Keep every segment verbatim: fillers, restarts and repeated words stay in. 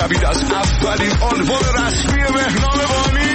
نوید از اولین آلبوم رسمی مهنام بانی.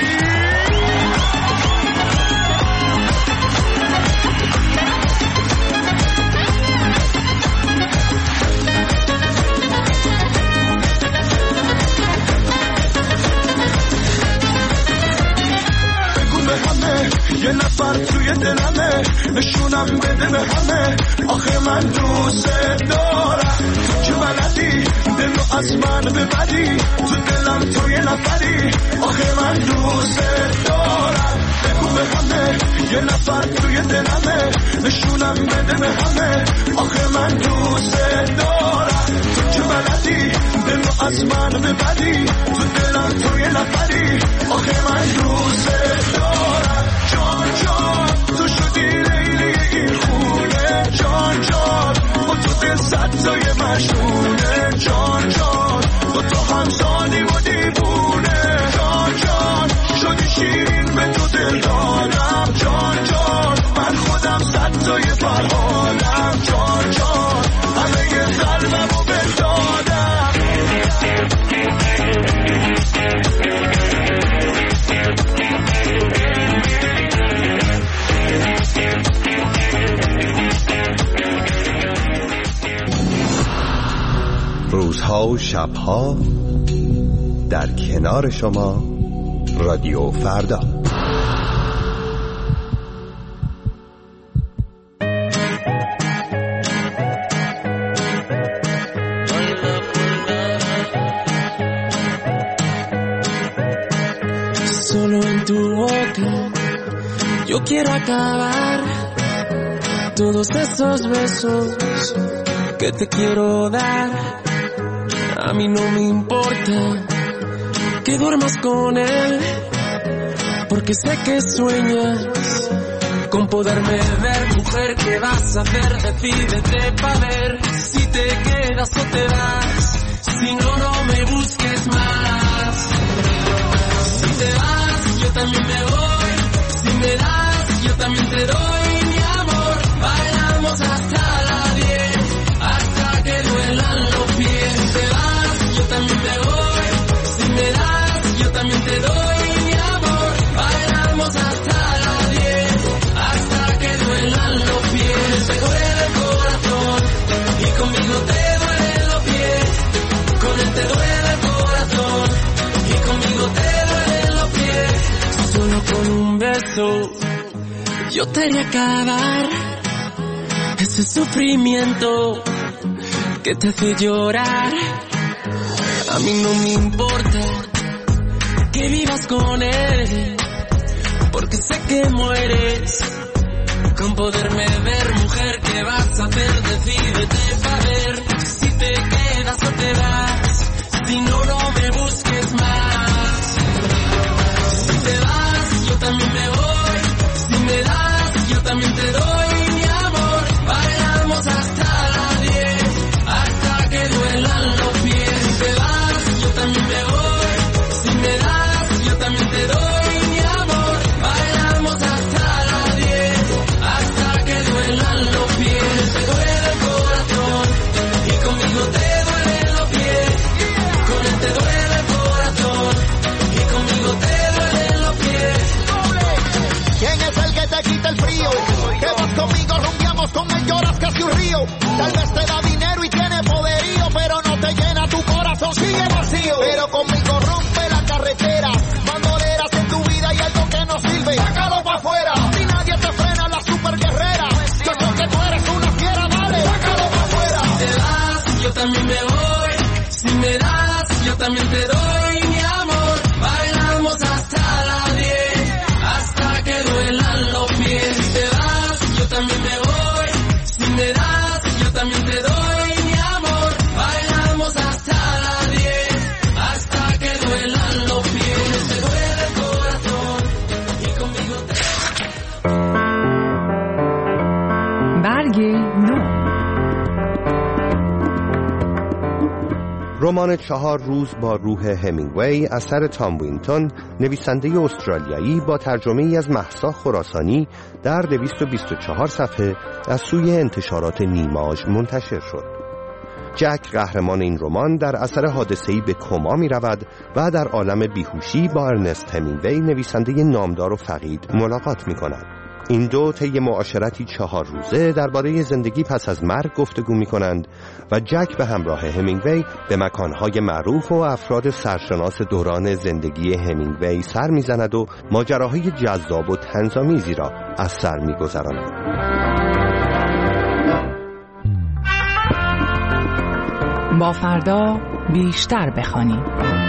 یه نفر توی دلمه، نشونم بده به همه، آخه من دوست دارم. چه بلدی دلو از من ببری، تو دلم تو یه نفری، آخه من دوست دارم. بگو به همه یه نفر توی دلمه، نشونم بده به همه، آخه من دوست دارم. چه بلدی دلو از من ببری، تو دلم تو یه نفری، آخه من دوست دارم. جان جان تو شدی لیلی این خونه، جان جان با تو دل صد تای مشونه، جان جان با تو همزادی و دیوونه، جان جان شدی شیرین به تو دل دادم، جان جان من خودم صد تای فرحانم، جان جان همه قلبم رو بدادم. روزها و شبها در کنار شما، رادیو فردا. Solo en tu boca yo quiero acabar todos esos besos que te quiero dar. A mí no me importa que duermas con él, porque sé que sueñas con poderme ver. Mujer, ¿qué vas a hacer? Decídete pa' ver si te quedas o te vas. Si no, no me busques más. Si te vas, yo también me voy. Si me das, yo también te doy mi amor. Bailamos hasta las diez, hasta que duelan los pies. Si te vas, yo también me voy. Si me das, yo también te doy mi amor. Bailamos hasta las diez, hasta que duelan los pies. Te duele el corazón y conmigo te duelen los pies. Con él te duele el corazón y conmigo te duelen los pies. Solo con un beso yo te haré acabar ese sufrimiento que te hace llorar. A mí no me importa que vivas con él, porque sé que mueres con poderme ver. Mujer, ¿qué vas a hacer? Decídete pa' ver si te quedas o te vas. Si no, no me busques más. Si te vas, yo también me voy. Si me das, yo también te doy mi amor. Bailamos hasta las diez, hasta que duelan los pies. Si te vas, yo también me voy. Si me das, yo también te doy mi amor. Bailamos hasta las diez, hasta que duelan los pies. Te duele el corazón y conmigo te duelen los pies. Con él te duele el corazón y conmigo te duelen los pies. ¿Quién es el que te quita el frío? Que vas conmigo, rumbiamos con él, lloras casi un río. Tal vez te da dinero y tiene poderío, pero no te llena tu corazón, sigue vacío. Pero conmigo rompe la carretera, bandoleras en tu vida y algo que no sirve, sácalo pa' afuera. Si nadie te frena, la super guerrera. Yo sé que tú eres una fiera, dale, sácalo pa' afuera. Si te vas, yo también me voy. Si me das, yo también te doy mi amor. Bailamos hasta las diez, hasta que duelan los pies. Si te vas, yo también me voy. Si me das, yo también te doy mi amor. Bailamos hasta las diez, hasta que duelan los pies. Te duele el corazón y conmigo te... برگ نو. رمان چهار روز با روح همینگوی اثر تام وینتون، نویسنده استرالیایی، با ترجمه ای از مهسا خراسانی در دویست و بیست و چهار صفحه از سوی انتشارات نیماژ منتشر شد. جک قهرمان این رمان در اثر حادثه‌ای به کما می‌رود و در عالم بیهوشی با ارنست همینگوی نویسنده نامدار و فقید ملاقات می‌کند. این دو طی معاشرتی چهار روزه درباره زندگی پس از مرگ گفتگو می‌کنند و جک به همراه همینگوی به مکان‌های معروف و افراد سرشناس دوران زندگی همینگوی سر می‌زند و ماجراهای جذاب و طنزآمیزی را از سر می‌گذراند. با فردا بیشتر بخوانیم.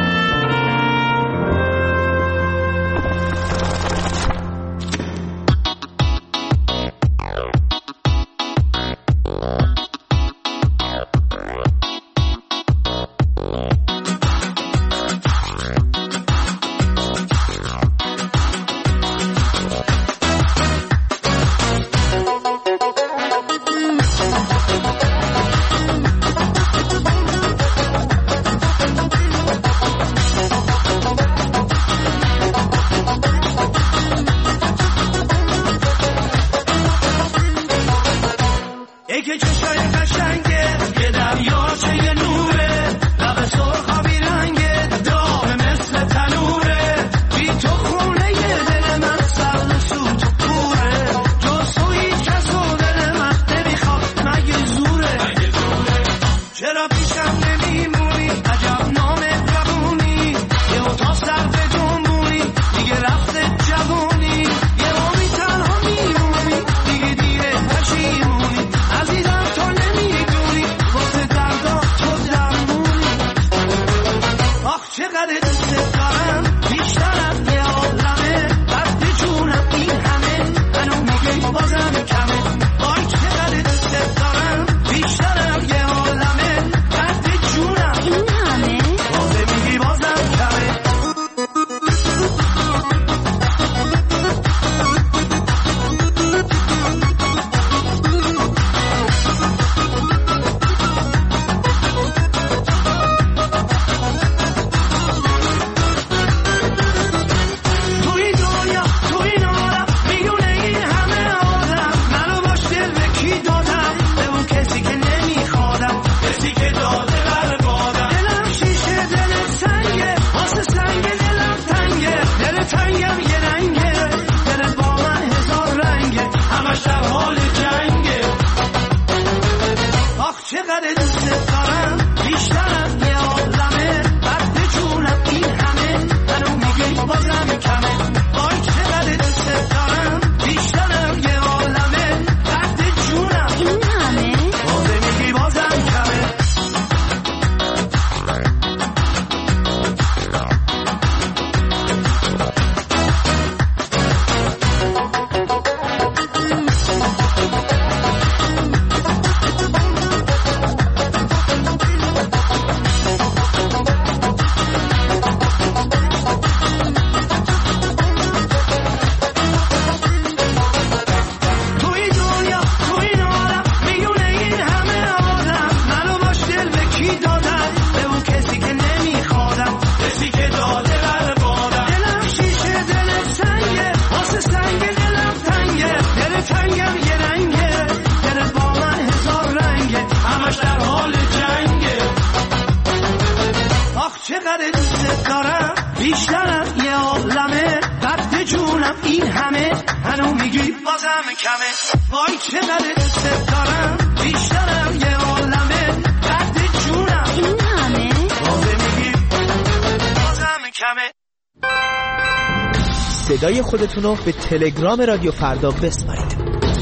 صدای خودتونو به تلگرام رادیو فردا بسپارید.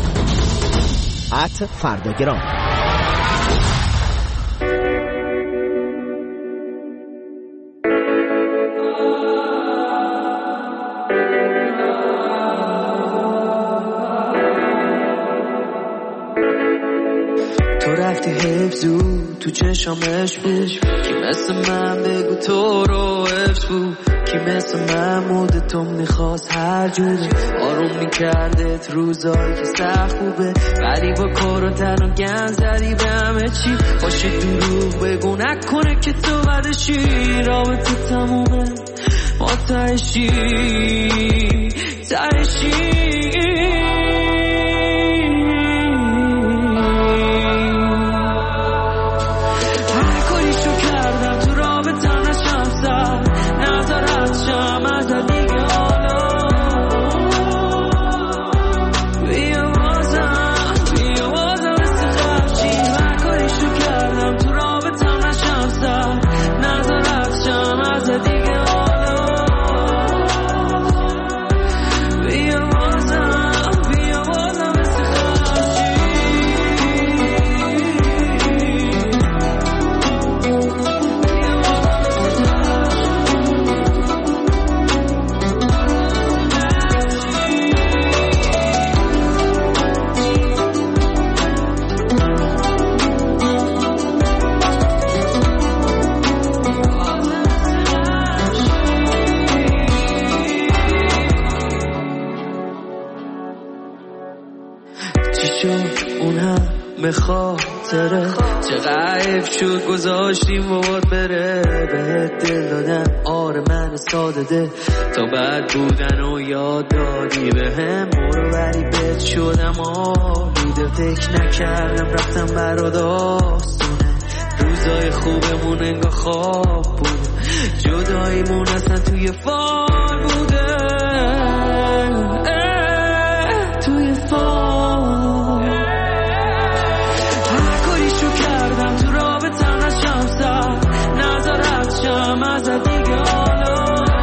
ات فرداگرام. تو رفتی حفظو تو چشامش بود کی مثل من بگو تو رو حفظ بود کی مثل محمود تو میخواست هر جوره آروم میکردت روزایی که سخت خوبه ولی با کار و تن و گن زدی به همه چی باشه دروغ بگو نکنه که تو بدشی رابطه تمومه ما تهشی تهشی به خاطره چقدر حیف شد گذاشتیم واد بره بهت دل دادم آره من ساده ده تا بعد بودن و یاد دادی به هم برو ولی بهت شدم آلیده فکر نکردم رفتم برا داستونه روزای خوبمون انگاه خواب بود جداییمون اصلا توی فال بوده توی فال هر کاریشو کردم تو رابطم نشم سر نظرت شم از دیگه حالا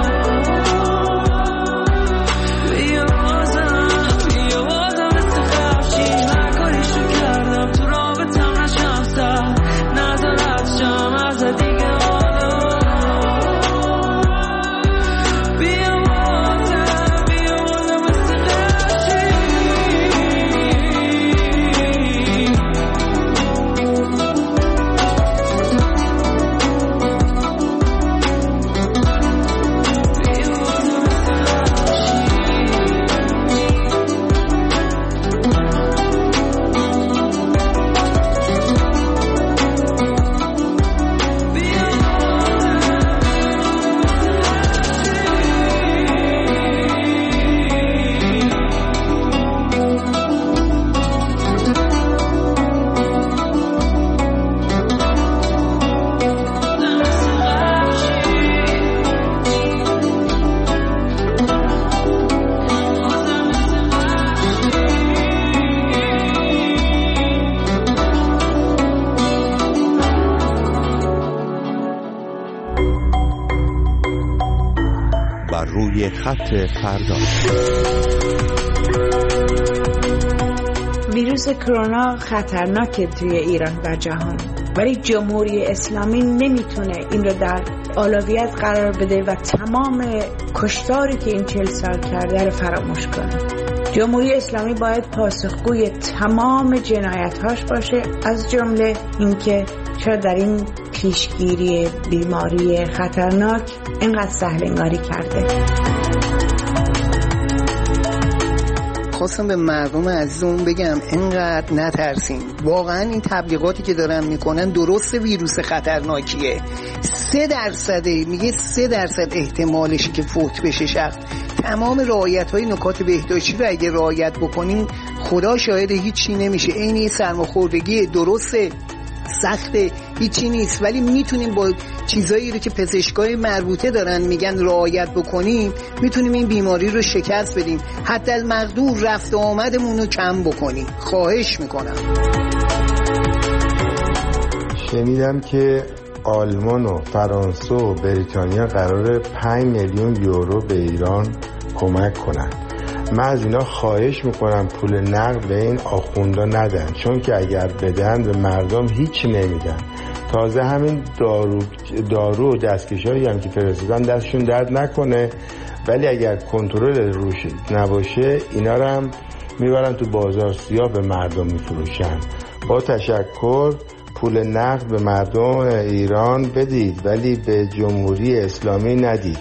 بیا بازم بیا بازم مثل خفشی هر کاریشو کردم تو رابطم نشم سر نظرت شم از دیگه حالا بیا بازم بیا بازم مثل خفشی بر روی خط فردا. ویروس کرونا خطرناکه توی ایران و جهان، ولی جمهوری اسلامی نمیتونه این رو در اولویت قرار بده و تمام کشتاری که این چهل سال کرده رو فراموش کنه. جمهوری اسلامی باید پاسخگوی تمام جنایت‌هاش باشه، از جمله اینکه چرا در این پیشگیری بیماری خطرناک اینقدر سهل انگاری کرده. خواستم به مردم عزیزمون بگم اینقدر نترسین. واقعا این تبلیغاتی که دارن میکنن درست ویروس خطرناکیه. سه درصده، میگه سه درصد احتمالشه که فوت بشه شخص. تمام رعایت های نکات بهداشتی رو اگه رعایت بکنیم خدا شاهد هیچی نمیشه. این سرماخوردگی درسته، سخته، هیچی نیست، ولی میتونیم با چیزایی رو که پزشکای مربوطه دارن میگن رعایت بکنیم میتونیم این بیماری رو شکست بدیم، حتی المقدور رفت و آمدمون رو کم بکنیم. خواهش میکنم. شنیدم که آلمان و فرانسه و بریتانیا قراره پنج میلیون یورو به ایران کمک کنن. من از اینا خواهش میکنم پول نقد به این آخوندا ندن، چون که اگر بدن به مردم هیچ نمیدن. تازه همین دارو دارو و دستکشایی هم که فرستادن دستشون درد نکنه، ولی اگر کنترل روش نباشه اینا رو هم میبرن تو بازار سیاه به مردم میفروشن. با تشکر پول نقد به مردم ایران بدید ولی به جمهوری اسلامی ندید.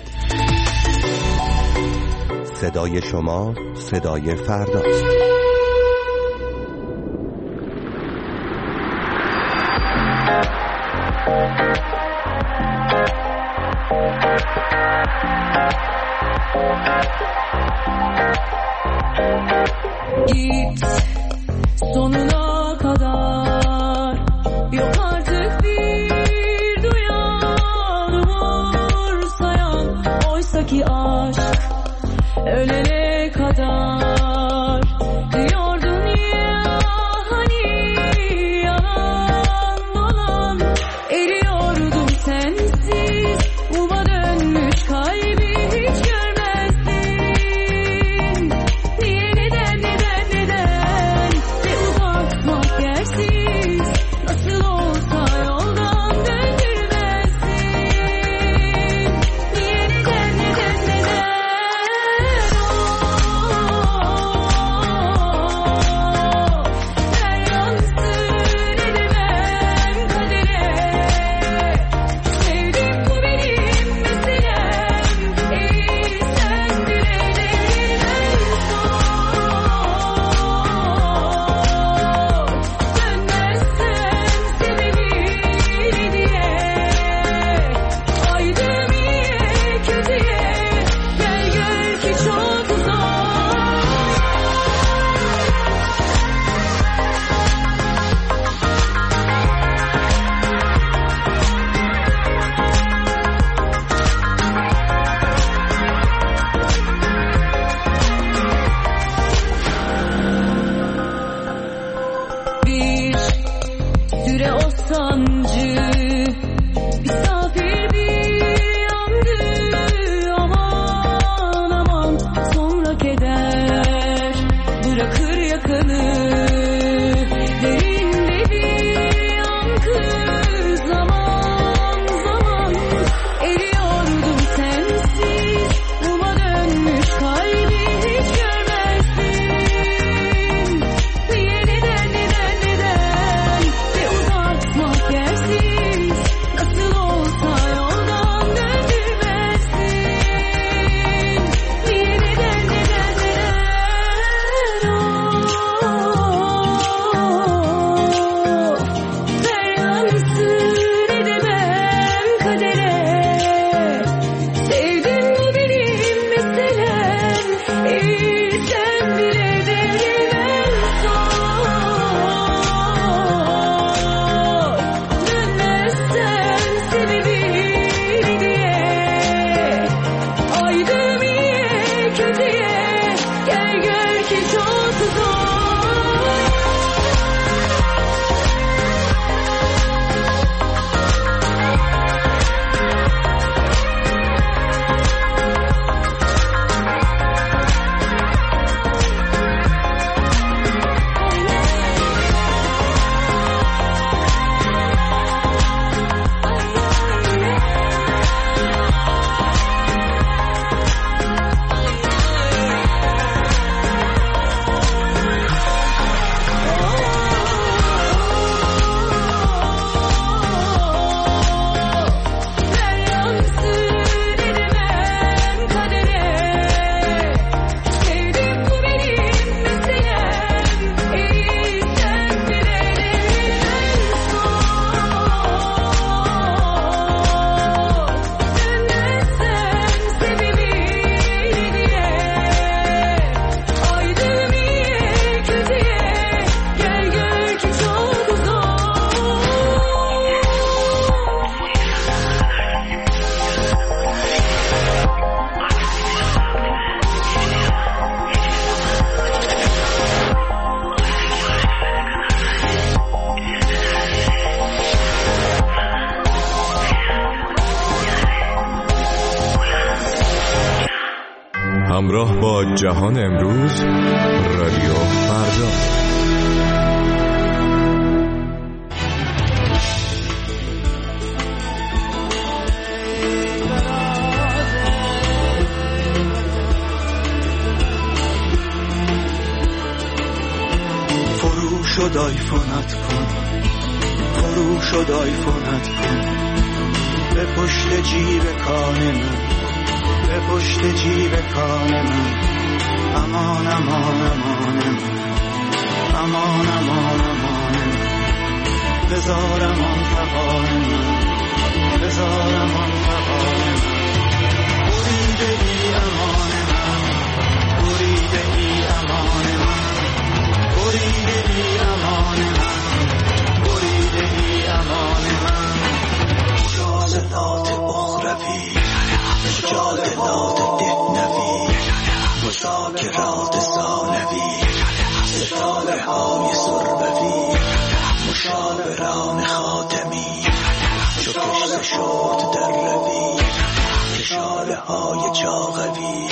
صدای شما صدای فردا. Git sonuna kadar, yok artık bir duyan umursayan, oysa ki aşk ölene kadar diyordun ya hani yalan dolan, eriyordum sensiz, uma dönmüş kalbi hiç görmezdin. Niye neden neden neden ne uzatmak yersiz, nasıl olsa yoldan döndürmezdin. Niye neden neden neden oh. همراه با جهان امروز، رادیو فردا. فرو شد آیفونت کن، فرو شد آیفونت کن، به پشت جیب کان من، به پشت جیب کان من. امان امان امان من، امان امان امان من. بذارم آن فقان من، بذارم آن فقان من. بریده ای امان من، بریده ای امان من، بریده ای امان من، بریده ای امان من. مجادلات اخروی، مجادلات دهنوی، مذاکرات ثانوی، ستاره های سربوی، مشاوران خاتمی، چو کشت شد در روی، کشاله های چاقوی،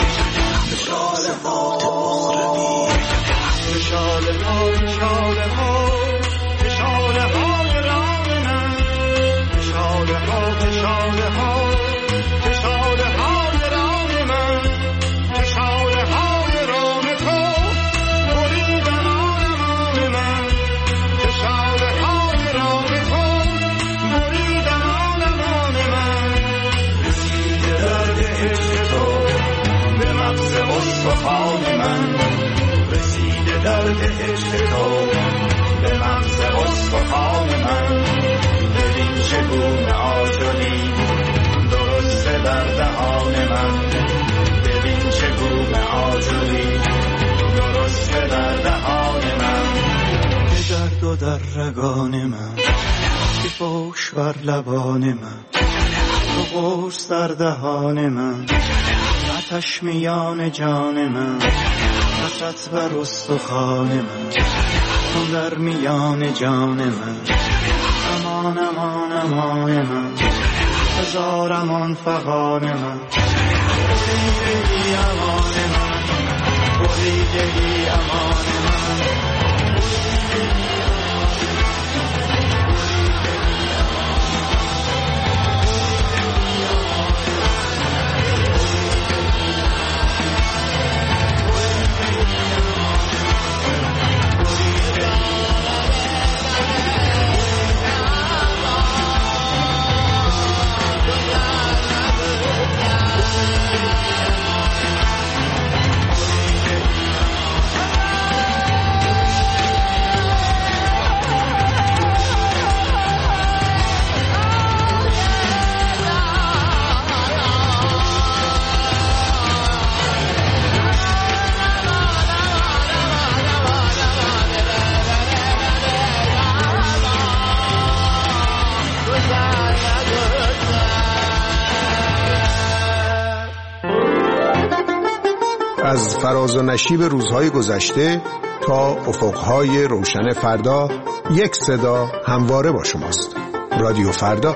مجادلات اخروی. کشاله ها کشاله ها کشاله های رام من، کشاله ها کشاله ها کشاله های رام من، کشاله های رام تو بریدن آن من، کشاله های رام تو بریدن آن من. رسید درد عشق تو به مغز استخوان من، رسید درد عشق تو به مغز استخوان من. ببین چگونه آجالی درسته در دهان من، ببین چگونه آجالی درسته در دهان من. به درد و در رگان من، که فوش بر لبان من، تو قرص در دهان من، آتش میان جان من، حسرت بر استخوان من، تو در میان جان من. امان امان امان من، هزارم آن فغان من. بریده ای امان من، بریده ای امان من. از فراز و نشیب روزهای گذشته تا افقهای روشن فردا، یک صدا همواره با شماست. رادیو فردا.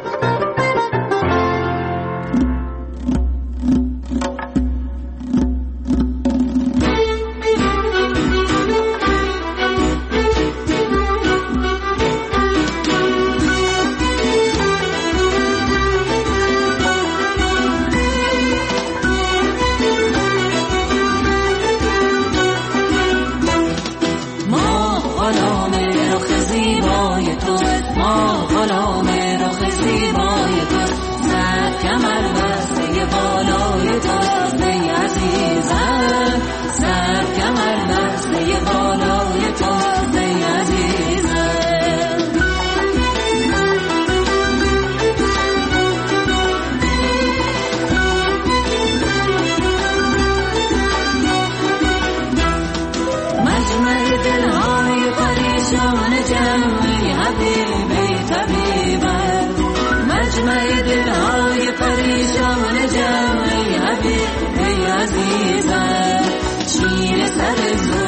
عزیزم شیر سر زور